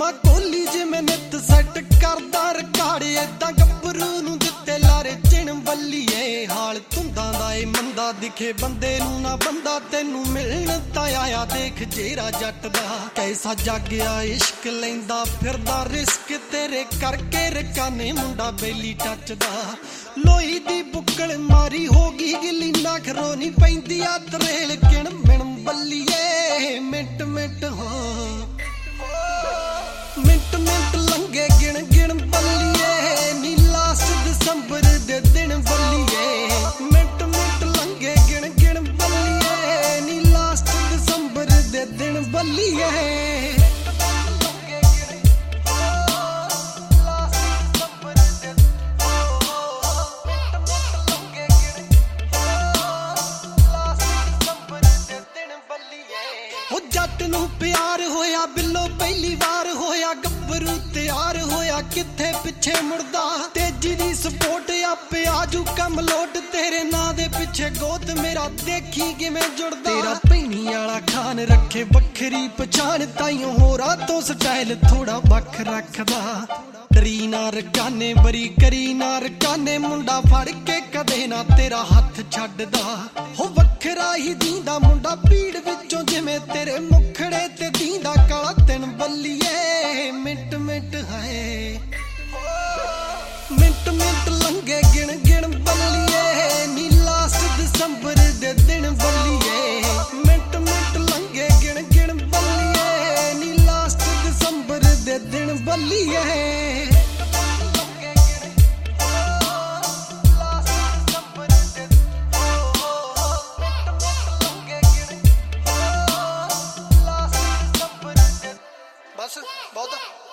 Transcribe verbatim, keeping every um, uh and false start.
ਲਾਉਂਦਾ ਕੋਲੀ ਜਿਵੇਂ ਨਿੱਤ ਸੈੱਟ ਕਰਦਾ ਰਿਕਾਰਡ ਏਦਾਂ ਗੱਭਰੂ ਨੂੰ ਦਿੱਤੇ ਲਾਰੇ ਚਿਣ ਬੱਲੀਏ ਹਾਲ ਤੁੰਦਾਂ ਦਾ ਏ ਮੰਦਾ ਦਿਖੇ ਬੰਦੇ ਨੂੰ ਨਾ ਬੰਦਾ ਤੈਨੂੰ ਮਿਲਣ ਤਾਂ ਆਇਆ ਦੇਖ ਜੇਰਾ ਜੱਟ ਦਾ ਕੈਸਾ ਜਾਗਿਆ ਇਸ਼ਕ ਲੈਂਦਾ ਫਿਰਦਾ ਰਿਸਕ ਤੇਰੇ ਕਰਕੇ ਰਕਾਨੇ ਮੁੰਡਾ ਬੇਲੀ ਟੱਚਦਾ ਲੋਈ ਦੀ ਬੁੱਕਲ ਮਾਰੀ ਹੋ ਗਈ ਗਿੱਲੀ ਨਖਰੋ ਨਹੀਂ ਪੈਂਦੀ ਆ ਤਰੇਲ ਕਿਣ ਮਿਣ ਬੱਲੀਏ ਮਿੰਟ ਮਿੰਟ ਹੋ ਮਿੰਟ ਮਿੰਟ ਲੰਘੇ ਗਿਣ ਗਿਣ ਬੱਲੀਏ ਨੀ ਲਾਸਟ ਦਸੰਬਰ ਦੇ ਦਿਨ ਬੱਲੀਏ ਮਿੰਟ ਮਿੰਟ ਲੰਘੇ ਗਿਣ ਗਿਣ ਬੱਲੀਏ ਨੀ ਲਾਸਟ ਦਸੰਬਰ ਦੇ ਦਿਨ ਬੱਲੀਏ ਉਹ ਜੱਟ ਨੂੰ ਪਿਆਰ ਹੋਇਆ ਬਿੱਲੋ ਪਹਿਲੀ ਵਾਰ ਹੋਇਆ ਗੱਭਰੂ ਤਿਆਰ ਹੋਇਆ ਕਿੱਥੇ ਪਿੱਛੇ ਮੁੜਦਾ ਤੇਜੀ ਦੀ ਸਪੋਰਟ ਆਪੇ ਆਜੂ ਕੰਮ ਲੋਟ ਤੇਰੇ ਨਾਂ ਦੇ ਪਿੱਛੇ ਗੋਤ ਮੇਰਾ ਦੇਖੀ ਕਿਵੇਂ ਜੁੜਦਾ ਤੇਰਾ ਭੈਣੀ ਵਾਲਾ ਖਾਨ ਰੱਖੇ ਵੱਖਰੀ ਪਛਾਣ ਤਾਈਓ ਹੋਰਾਂ ਤੋਂ ਸਟਾਈਲ ਥੋੜਾ ਵੱਖ ਰੱਖਦਾ ਡਰੀ ਨਾ ਰਕਾਨੇ ਬਰੀ ਕਰੀ ਨਾ ਰਕਾਨੇ ਮੁੰਡਾ ਫੜ ਕੇ ਕਦੇ ਨਾ ਤੇਰਾ ਹੱਥ ਛੱਡਦਾ ਹੋ ਵੱਖਰਾ ਹੀ ਦੀਂਦਾ ਮੁੰਡਾ ਭੀੜ ਵਿੱਚੋਂ ਜਿਵੇਂ ਤੇਰੇ ਮੁਖੜੇ ਤੇ ਦੀਂਦਾ ਕਾਲਾ ਤਿੰਨ ਬੱਲੀਏ ਮਿੰਟ ਮਿੰਟ ਹੈ ਮਿੰਟ ਮਿੰਟ ਲੰਘੇ ਗਿਣ ਗਿਣ ਬੱਲੀਏ ਨੀ ਲਾਸਟ ਦਸੰਬਰ ਦੇ ਦਿਨ ਬੱਲੀਏ ਮਿੰਟ ਮਿੰਟ ਲੰਘੇ ਗਿਣ ਗਿਣ ਬੱਲੀਏ ਨੀ ਲਾਸਟ ਦਸੰਬਰ ਦੇ ਦਿਨ ਬੱਲੀਏ ਬਸ ਬਹੁਤ